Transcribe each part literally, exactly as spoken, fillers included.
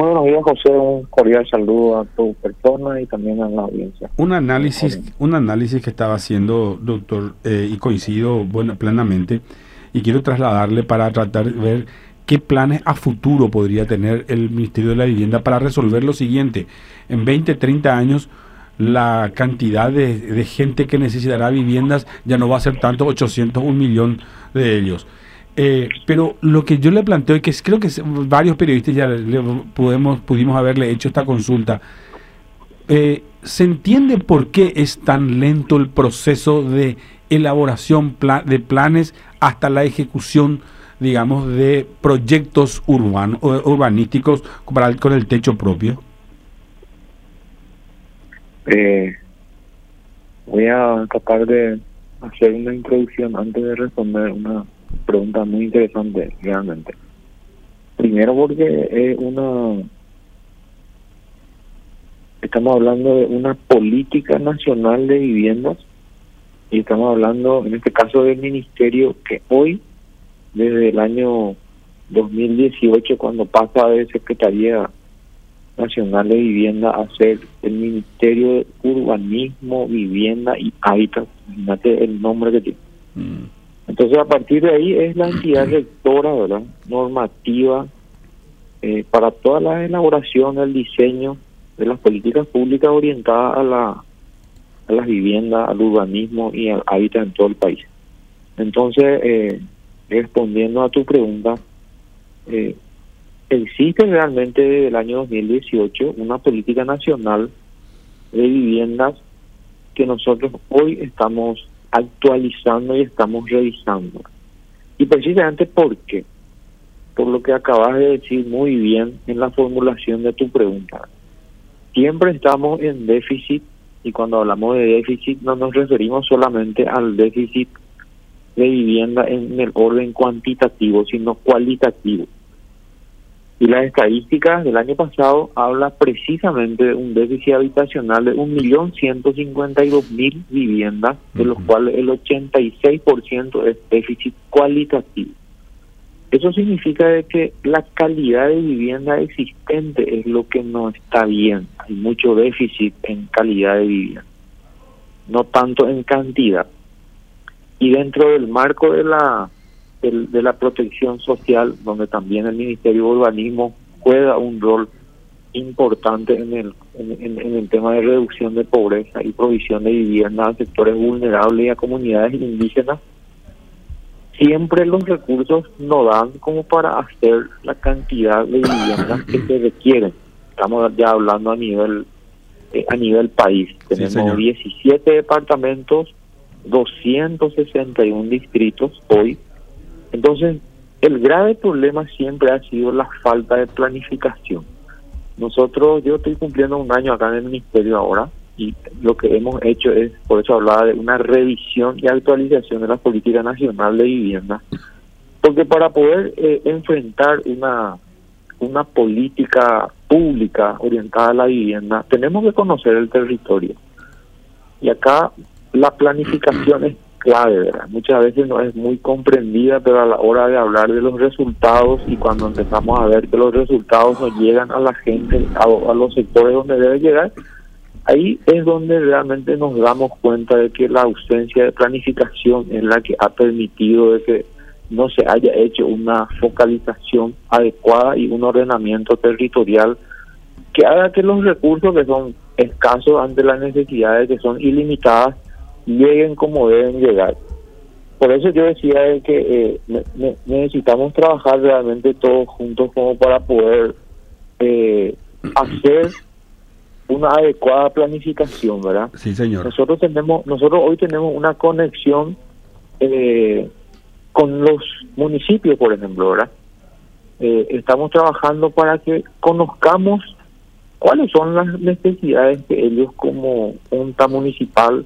Buenos días, José. Un cordial saludo a tu persona y también a la audiencia. Un análisis, un análisis que estaba haciendo, doctor, eh, y coincido bueno, plenamente, y quiero trasladarle para tratar de ver qué planes a futuro podría tener el Ministerio de la Vivienda para resolver lo siguiente. En veinte, treinta años, la cantidad de, de gente que necesitará viviendas ya no va a ser tanto, ochocientos, un millón de ellos. Eh, pero lo que yo le planteo y que creo que varios periodistas ya le podemos, pudimos haberle hecho esta consulta, eh, ¿se entiende por qué es tan lento el proceso de elaboración pla de planes hasta la ejecución, digamos, de proyectos urbanos, urbanísticos para el, con el techo propio? Eh, voy a tratar de hacer una introducción antes de responder una pregunta muy interesante realmente. Primero porque es una estamos hablando de una política nacional de viviendas y estamos hablando en este caso del ministerio que hoy, desde el año dos mil dieciocho, cuando pasa de Secretaría Nacional de Vivienda a ser el Ministerio de Urbanismo, Vivienda y Hábitat, imagínate el nombre que tiene. Mm. Entonces, a partir de ahí es la entidad rectora, ¿verdad?, normativa eh, para toda la elaboración, el diseño de las políticas públicas orientadas a la a las viviendas, al urbanismo y al hábitat en todo el país. Entonces, eh, respondiendo a tu pregunta, eh, existe realmente desde el año dos mil dieciocho una política nacional de viviendas que nosotros hoy estamos actualizando y estamos revisando. Y precisamente ¿por qué? Por lo que acabas de decir muy bien en la formulación de tu pregunta. Siempre estamos en déficit, y cuando hablamos de déficit no nos referimos solamente al déficit de vivienda en el orden cuantitativo, sino cualitativo. Y las estadísticas del año pasado hablan precisamente de un déficit habitacional de un millón ciento cincuenta y dos mil viviendas, de los cuales el ochenta y seis por ciento es déficit cualitativo. Eso significa de que la calidad de vivienda existente es lo que no está bien. Hay mucho déficit en calidad de vivienda, no tanto en cantidad. Y dentro del marco de la de, de la protección social, donde también el Ministerio de Urbanismo juega un rol importante en el en, en el tema de reducción de pobreza y provisión de vivienda a sectores vulnerables y a comunidades indígenas, siempre los recursos no dan como para hacer la cantidad de viviendas que se requieren. Estamos ya hablando a nivel eh, a nivel país. Tenemos sí, diecisiete departamentos, doscientos sesenta y uno distritos hoy. Entonces, el grave problema siempre ha sido la falta de planificación. Nosotros, yo estoy cumpliendo un año acá en el ministerio ahora, y lo que hemos hecho es, por eso hablaba de una revisión y actualización de la política nacional de vivienda, porque para poder eh, enfrentar una una política pública orientada a la vivienda, tenemos que conocer el territorio. Y acá la planificación es clave, ¿verdad? Muchas veces no es muy comprendida, pero a la hora de hablar de los resultados y cuando empezamos a ver que los resultados no llegan a la gente, a, a los sectores donde debe llegar, ahí es donde realmente nos damos cuenta de que la ausencia de planificación es la que ha permitido de que no se haya hecho una focalización adecuada y un ordenamiento territorial que haga que los recursos que son escasos ante las necesidades que son ilimitadas lleguen como deben llegar. Por eso yo decía de que eh, ne ne necesitamos trabajar realmente todos juntos como para poder eh, hacer una adecuada planificación, ¿verdad? Sí, señor. Nosotros tenemos, nosotros hoy tenemos una conexión eh, con los municipios, por ejemplo, ¿verdad? Eh, estamos trabajando para que conozcamos cuáles son las necesidades que ellos como junta municipal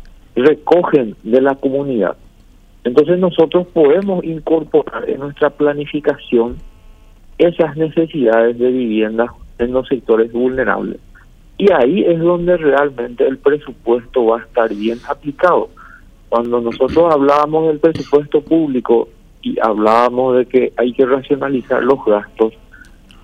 recogen de la comunidad. Entonces nosotros podemos incorporar en nuestra planificación esas necesidades de vivienda en los sectores vulnerables. Y ahí es donde realmente el presupuesto va a estar bien aplicado. Cuando nosotros hablábamos del presupuesto público y hablábamos de que hay que racionalizar los gastos,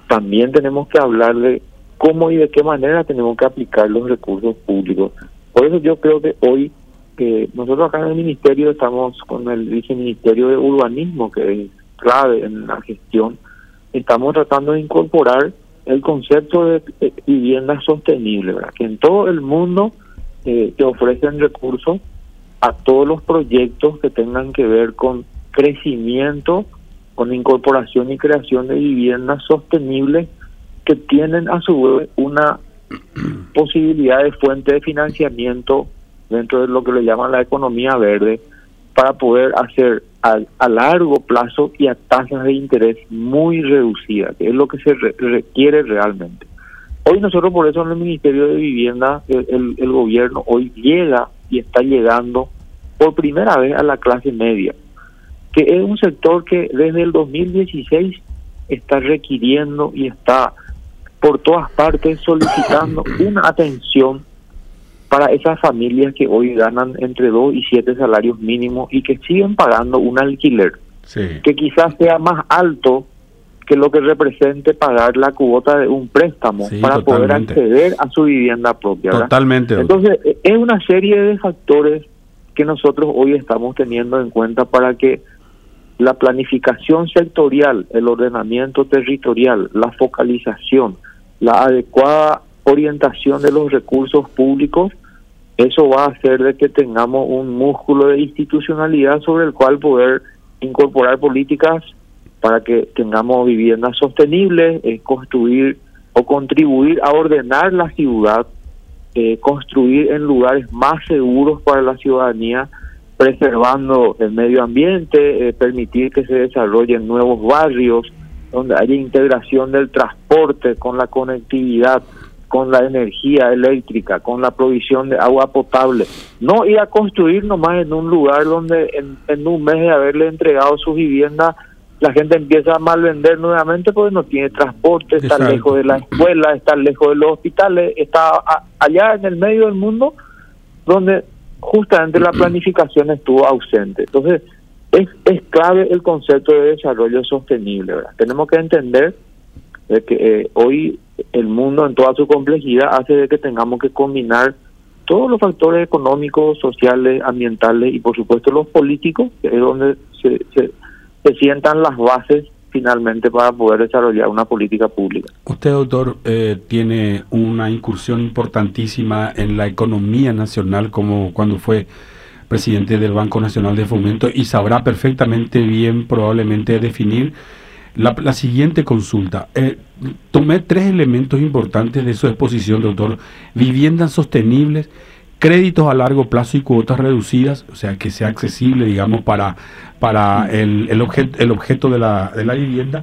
también tenemos que hablar de cómo y de qué manera tenemos que aplicar los recursos públicos. Por eso yo creo que hoy, que nosotros acá en el Ministerio estamos con el Viceministerio de Urbanismo, que es clave en la gestión, estamos tratando de incorporar el concepto de eh, vivienda sostenible, ¿verdad? Que en todo el mundo eh, te ofrecen recursos a todos los proyectos que tengan que ver con crecimiento, con incorporación y creación de viviendas sostenibles que tienen a su vez una posibilidad de fuente de financiamiento dentro de lo que le llaman la economía verde, para poder hacer a, a largo plazo y a tasas de interés muy reducidas, que es lo que se re, requiere realmente. Hoy nosotros, por eso en el Ministerio de Vivienda, el, el, el gobierno hoy llega y está llegando por primera vez a la clase media, que es un sector que desde el dos mil dieciséis está requiriendo y está por todas partes solicitando una atención para esas familias que hoy ganan entre dos y siete salarios mínimos y que siguen pagando un alquiler, sí, que quizás sea más alto que lo que represente pagar la cuota de un préstamo, sí, para totalmente poder acceder a su vivienda propia, ¿verdad? Totalmente. Entonces, es una serie de factores que nosotros hoy estamos teniendo en cuenta para que la planificación sectorial, el ordenamiento territorial, la focalización, la adecuada orientación de los recursos públicos, eso va a hacer de que tengamos un músculo de institucionalidad sobre el cual poder incorporar políticas para que tengamos viviendas sostenibles, eh, construir o contribuir a ordenar la ciudad, eh, construir en lugares más seguros para la ciudadanía, preservando el medio ambiente, eh, permitir que se desarrollen nuevos barrios, donde haya integración del transporte con la conectividad, con la energía eléctrica, con la provisión de agua potable. No ir a construir nomás en un lugar donde en, en un mes de haberle entregado su vivienda, la gente empieza a malvender nuevamente porque no tiene transporte, está Exacto. lejos de la escuela, está lejos de los hospitales, está a, allá en el medio del mundo donde justamente la planificación estuvo ausente. Entonces, es, es clave el concepto de desarrollo sostenible, ¿verdad? Tenemos que entender de que eh, hoy el mundo en toda su complejidad hace de que tengamos que combinar todos los factores económicos, sociales, ambientales y por supuesto los políticos, que es donde se, se, se sientan las bases finalmente para poder desarrollar una política pública. Usted, doctor, eh, tiene una incursión importantísima en la economía nacional, como cuando fue presidente del Banco Nacional de Fomento, y sabrá perfectamente bien probablemente definir la, la siguiente consulta. Eh, tomé tres elementos importantes de su exposición, doctor: viviendas sostenibles, créditos a largo plazo y cuotas reducidas, o sea, que sea accesible, digamos, para, para el, el, objeto, el objeto de la, de la vivienda,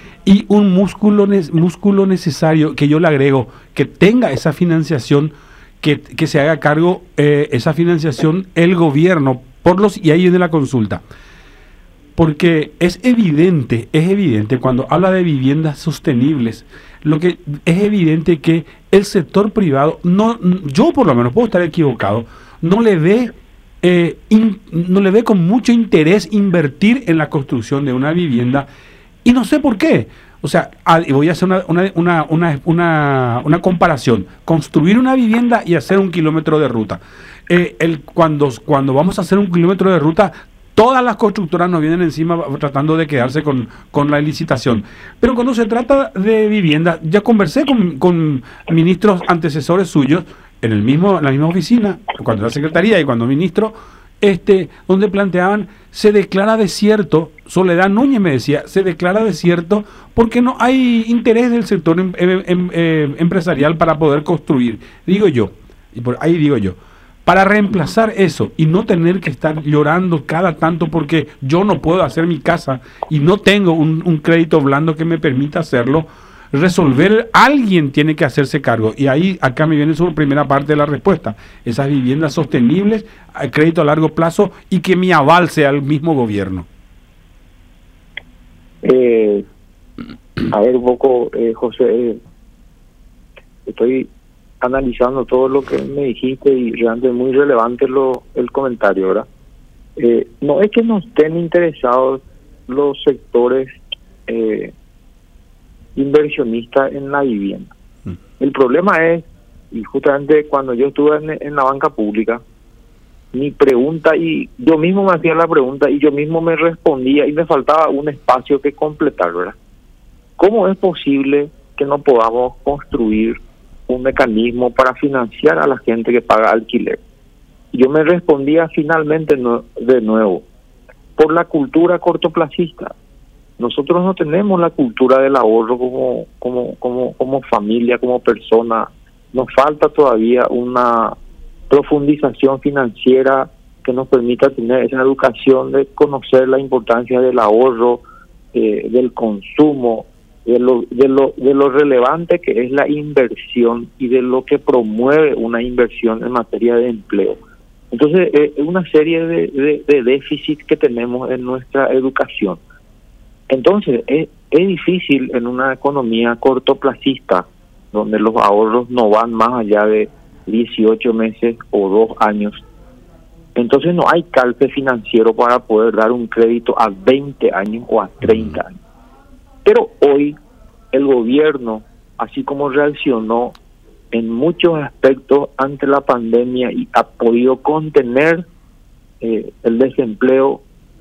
y un músculo, músculo necesario, que yo le agrego, que tenga esa financiación, que, que se haga cargo eh, esa financiación el gobierno, por los, y ahí viene la consulta. Porque es evidente, es evidente cuando habla de viviendas sostenibles, lo que es evidente que el sector privado, no, yo por lo menos puedo estar equivocado, no le ve, eh, in, no le ve con mucho interés invertir en la construcción de una vivienda, y no sé por qué. O sea, voy a hacer una, una, una, una, una, una comparación: construir una vivienda y hacer un kilómetro de ruta. Eh, el, cuando, cuando vamos a hacer un kilómetro de ruta, todas las constructoras nos vienen encima tratando de quedarse con, con la licitación. Pero cuando se trata de vivienda, ya conversé con, con ministros antecesores suyos en el mismo, en la misma oficina, cuando era secretaría y cuando ministro, este, donde planteaban: se declara desierto. Soledad Núñez me decía, se declara desierto porque no hay interés del sector em, em, em, em, empresarial para poder construir. Digo yo, y por ahí digo yo, para reemplazar eso y no tener que estar llorando cada tanto porque yo no puedo hacer mi casa y no tengo un, un crédito blando que me permita hacerlo, resolver, alguien tiene que hacerse cargo. Y ahí, acá me viene su primera parte de la respuesta: esas viviendas sostenibles, crédito a largo plazo, y que mi aval sea el mismo gobierno. Eh, a ver un poco, eh, José, eh, estoy analizando todo lo que me dijiste y realmente es muy relevante lo, el comentario, ¿verdad? Eh, no es que no estén interesados los sectores eh, inversionista en la vivienda. El problema es, y justamente cuando yo estuve en, en la banca pública, mi pregunta, y yo mismo me hacía la pregunta y yo mismo me respondía y me faltaba un espacio que completar, ¿verdad? ¿Cómo es posible que no podamos construir un mecanismo para financiar a la gente que paga alquiler? Y yo me respondía finalmente no, de nuevo, por la cultura cortoplacista. Nosotros no tenemos la cultura del ahorro como, como, como, como familia, como persona. Nos falta todavía una profundización financiera que nos permita tener esa educación de conocer la importancia del ahorro, eh, del consumo, de lo, de lo, de lo relevante que es la inversión y de lo que promueve una inversión en materia de empleo. Entonces, es eh, una serie de, de, de déficits que tenemos en nuestra educación. Entonces, es, es difícil en una economía cortoplacista, donde los ahorros no van más allá de dieciocho meses o dos años. Entonces, no hay calce financiero para poder dar un crédito a veinte años o a treinta años. Pero hoy, el gobierno, así como reaccionó en muchos aspectos ante la pandemia y ha podido contener eh, el desempleo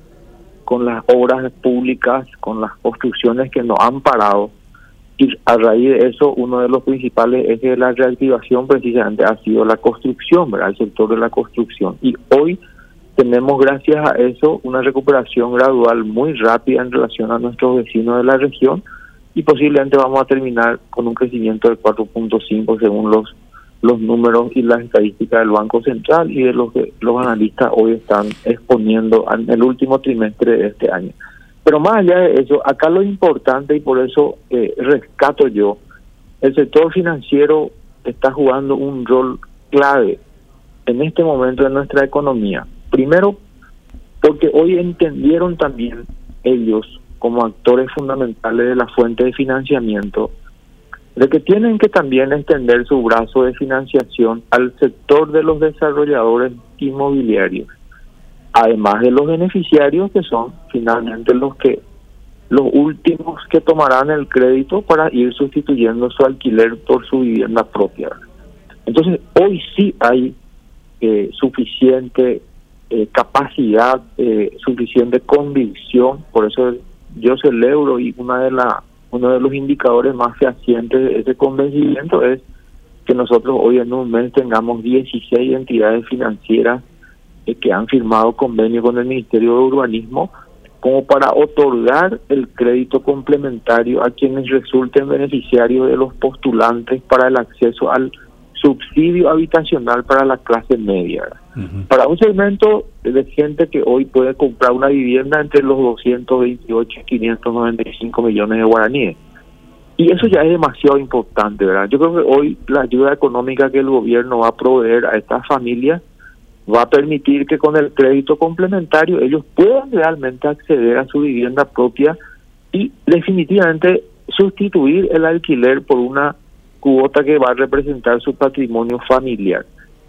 con las obras públicas, con las construcciones que no han parado, y a raíz de eso uno de los principales ejes de la reactivación precisamente ha sido la construcción, ¿verdad? El sector de la construcción. Y hoy tenemos gracias a eso una recuperación gradual muy rápida en relación a nuestros vecinos de la región, y posiblemente vamos a terminar con un crecimiento de cuatro punto cinco según los los números y las estadísticas del Banco Central y de los que los analistas hoy están exponiendo en el último trimestre de este año. Pero más allá de eso, acá lo importante, y por eso eh, rescato yo, el sector financiero está jugando un rol clave en este momento de nuestra economía. Primero, porque hoy entendieron también ellos, como actores fundamentales de la fuente de financiamiento, de que tienen que también extender su brazo de financiación al sector de los desarrolladores inmobiliarios, además de los beneficiarios que son finalmente los que los últimos que tomarán el crédito para ir sustituyendo su alquiler por su vivienda propia. Entonces, hoy sí hay eh, suficiente eh, capacidad, eh, suficiente convicción, por eso yo celebro, y una de las uno de los indicadores más fehacientes de ese convencimiento es que nosotros hoy en un mes tengamos dieciséis entidades financieras eh, que han firmado convenio con el Ministerio de Urbanismo como para otorgar el crédito complementario a quienes resulten beneficiarios de los postulantes para el acceso al subsidio habitacional para la clase media. Uh-huh. Para un segmento de gente que hoy puede comprar una vivienda entre los doscientos veintiocho y quinientos noventa y cinco millones de guaraníes. Y eso ya es demasiado importante, ¿verdad? Yo creo que hoy la ayuda económica que el gobierno va a proveer a estas familias va a permitir que con el crédito complementario ellos puedan realmente acceder a su vivienda propia y definitivamente sustituir el alquiler por una cuota que va a representar su patrimonio familiar.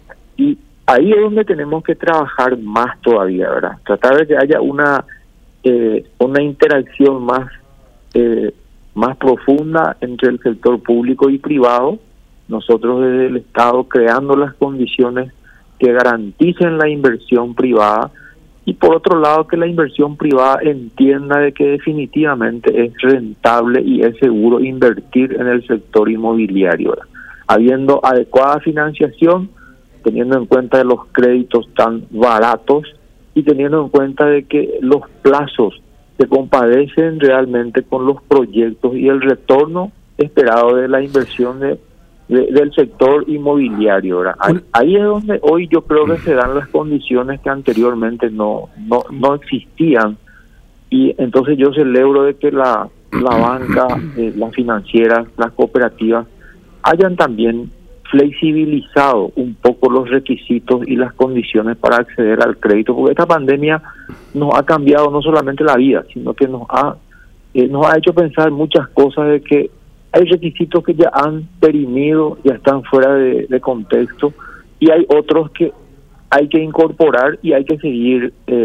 Y ahí es donde tenemos que trabajar más todavía, ¿verdad? Tratar de que haya una eh, una interacción más eh, más profunda entre el sector público y privado, nosotros desde el Estado creando las condiciones que garanticen la inversión privada, y por otro lado que la inversión privada entienda de que definitivamente es rentable y es seguro invertir en el sector inmobiliario, ¿verdad? Habiendo adecuada financiación, teniendo en cuenta de los créditos tan baratos y teniendo en cuenta de que los plazos se compadecen realmente con los proyectos y el retorno esperado de la inversión de, de, del sector inmobiliario, ¿verdad? Ahí, ahí es donde hoy yo creo que se dan las condiciones que anteriormente no no no existían, y entonces yo celebro de que la, la banca, eh, las financieras, las cooperativas hayan también flexibilizado un poco los requisitos y las condiciones para acceder al crédito, porque esta pandemia nos ha cambiado no solamente la vida, sino que nos ha eh, nos ha hecho pensar muchas cosas, de que hay requisitos que ya han perimido, ya están fuera de, de contexto, y hay otros que hay que incorporar y hay que seguir eh,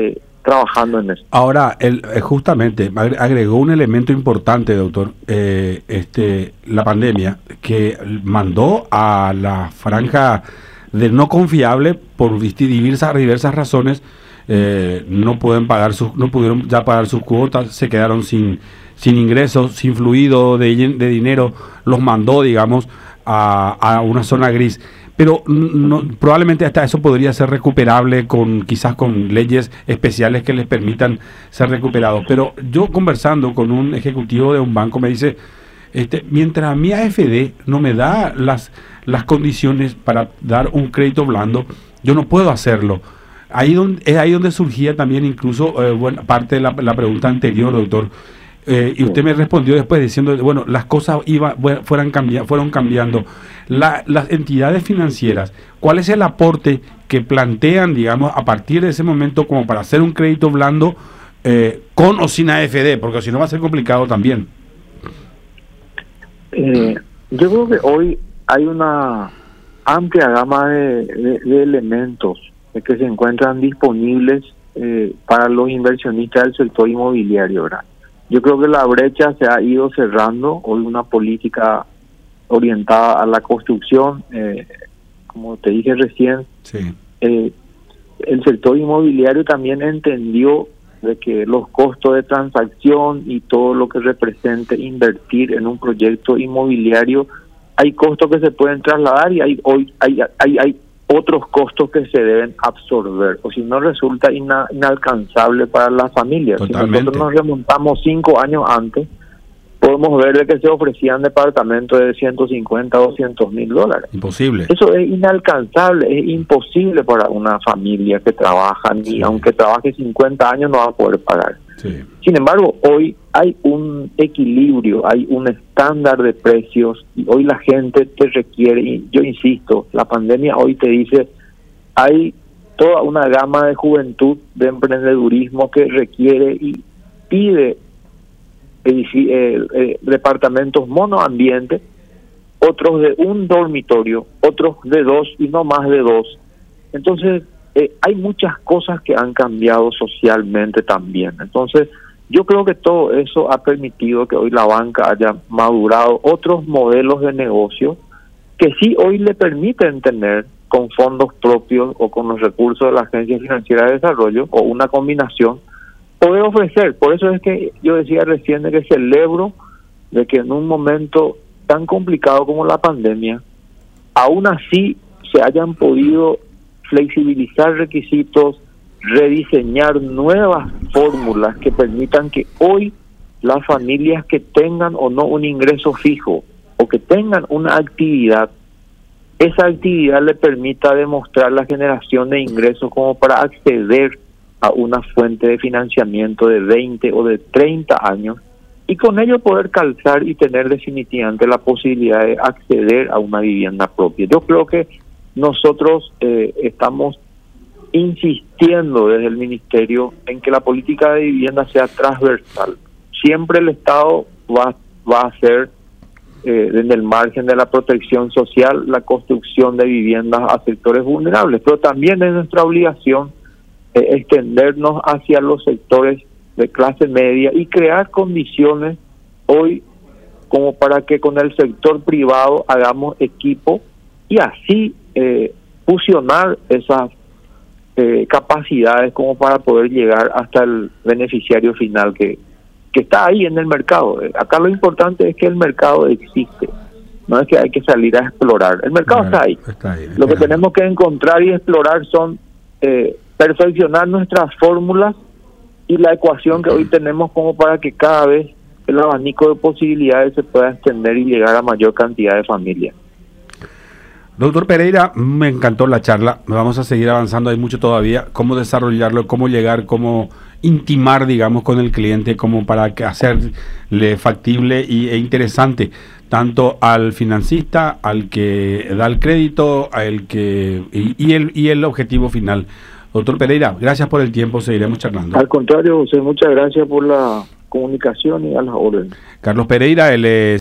trabajando en eso. Ahora, él eh, justamente agregó un elemento importante, doctor, eh, este, la pandemia, que mandó a la franja de no confiable por diversas, diversas razones, eh, no pueden pagar sus, no pudieron ya pagar sus cuotas, se quedaron sin, sin ingresos, sin fluido de, de dinero, los mandó, digamos, a, a una zona gris. Pero no, probablemente hasta eso podría ser recuperable con quizás con leyes especiales que les permitan ser recuperados. Pero yo conversando con un ejecutivo de un banco me dice, este, mientras mi A F D no me da las, las condiciones para dar un crédito blando, yo no puedo hacerlo. Ahí donde, es ahí donde surgía también incluso eh, bueno, parte de la, la pregunta anterior, doctor. Eh, y usted me respondió después diciendo, bueno, las cosas iba, fueran cambi- fueron cambiando. La, las entidades financieras, ¿cuál es el aporte que plantean, digamos, a partir de ese momento como para hacer un crédito blando eh, con o sin A F D? Porque si no va a ser complicado también. Eh, yo creo que hoy hay una amplia gama de, de, de elementos que se encuentran disponibles eh, para los inversionistas del sector inmobiliario, ¿verdad? Yo creo que la brecha se ha ido cerrando. Hoy una política orientada a la construcción, eh, como te dije recién, sí. eh, el sector inmobiliario también entendió de que los costos de transacción y todo lo que represente invertir en un proyecto inmobiliario, hay costos que se pueden trasladar y hay hoy hay hay, hay otros costos que se deben absorber, o si no resulta ina, inalcanzable para las familias. Totalmente. Si nosotros nos remontamos cinco años antes, podemos ver de que se ofrecían departamentos de ciento cincuenta, doscientos mil dólares. Imposible. Eso es inalcanzable, es imposible para una familia que trabaja, ni sí. aunque trabaje cincuenta años no va a poder pagar. Sí. Sin embargo, hoy hay un equilibrio, hay un estándar de precios y hoy la gente te requiere, y yo insisto, la pandemia hoy te dice, hay toda una gama de juventud, de emprendedurismo que requiere y pide eh, eh, departamentos monoambiente, otros de un dormitorio, otros de dos y no más de dos. Entonces, eh, hay muchas cosas que han cambiado socialmente también. Entonces, yo creo que todo eso ha permitido que hoy la banca haya madurado otros modelos de negocio que sí hoy le permiten tener con fondos propios o con los recursos de la Agencia Financiera de Desarrollo o una combinación, poder ofrecer. Por eso es que yo decía recién de que celebro de que en un momento tan complicado como la pandemia, aún así se hayan podido flexibilizar requisitos, rediseñar nuevas fórmulas que permitan que hoy las familias que tengan o no un ingreso fijo o que tengan una actividad, esa actividad le permita demostrar la generación de ingresos como para acceder a una fuente de financiamiento de veinte o de treinta años y con ello poder calzar y tener definitivamente la posibilidad de acceder a una vivienda propia. Yo creo que nosotros eh, estamos insistiendo desde el Ministerio en que la política de vivienda sea transversal. Siempre el Estado va, va a hacer eh, desde el margen de la protección social la construcción de viviendas a sectores vulnerables, pero también es nuestra obligación eh, extendernos hacia los sectores de clase media y crear condiciones hoy como para que con el sector privado hagamos equipo y así eh, fusionar esas eh, capacidades como para poder llegar hasta el beneficiario final que, que está ahí en el mercado. Acá lo importante es que el mercado existe, no es que hay que salir a explorar. El mercado claro, está ahí. Está ahí lo que tenemos que encontrar y explorar son eh, perfeccionar nuestras fórmulas y la ecuación que hoy tenemos como para que cada vez el abanico de posibilidades se pueda extender y llegar a mayor cantidad de familias. Doctor Pereira, me encantó la charla, vamos a seguir avanzando, hay mucho todavía, cómo desarrollarlo, cómo llegar, cómo intimar, digamos, con el cliente, como para hacerle factible y, e interesante, tanto al financista, al que da el crédito, al que y, y, el, y el objetivo final. Doctor Pereira, gracias por el tiempo, seguiremos charlando. Al contrario, José, muchas gracias por la comunicación y a las órdenes. Carlos Pereira, él es